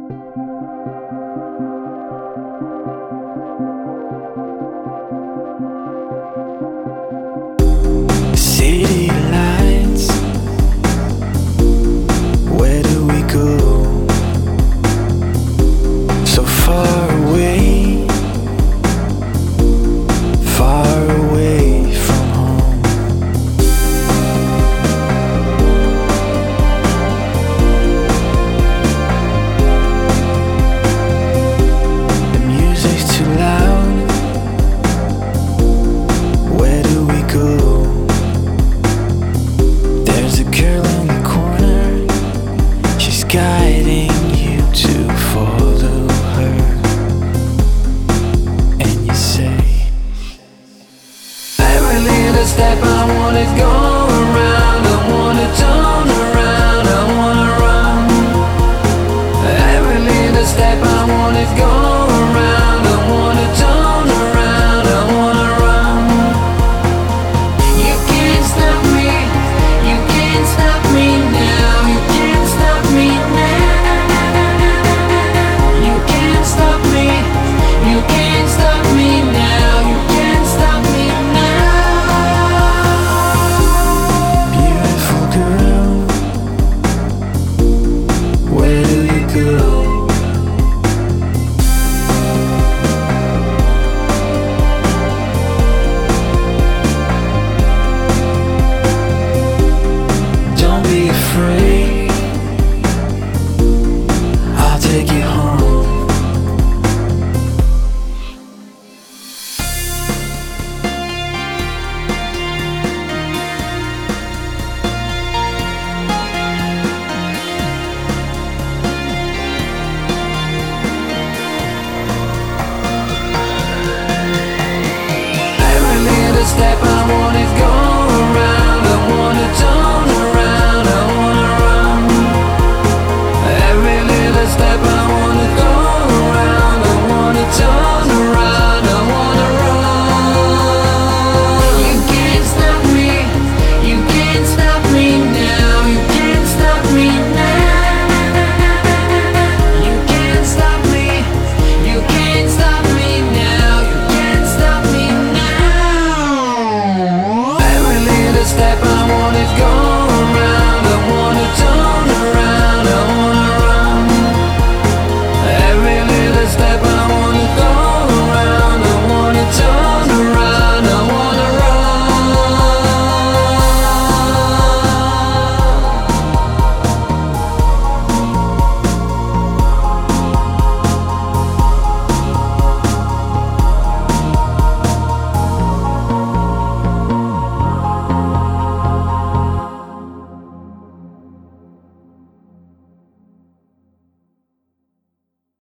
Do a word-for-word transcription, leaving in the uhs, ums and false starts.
City lights, where do we go? So far away, far away from home. The music's too loud, where do we go? There's a girl in the corner, she's guiding you to follow her. And you say, every little step I wanna go around, I wanna turn around, I wanna run. Every little step I wanna go around, I wanna turn around, I wanna run. You can't stop me, you can't stop me now, you can't stop me now. You can't stop me, you can't stop me now, you can't stop me now. Beautiful girl, where do you go? Don't be afraid, I'll take you home. Every little step I wanna go around, I wanna turn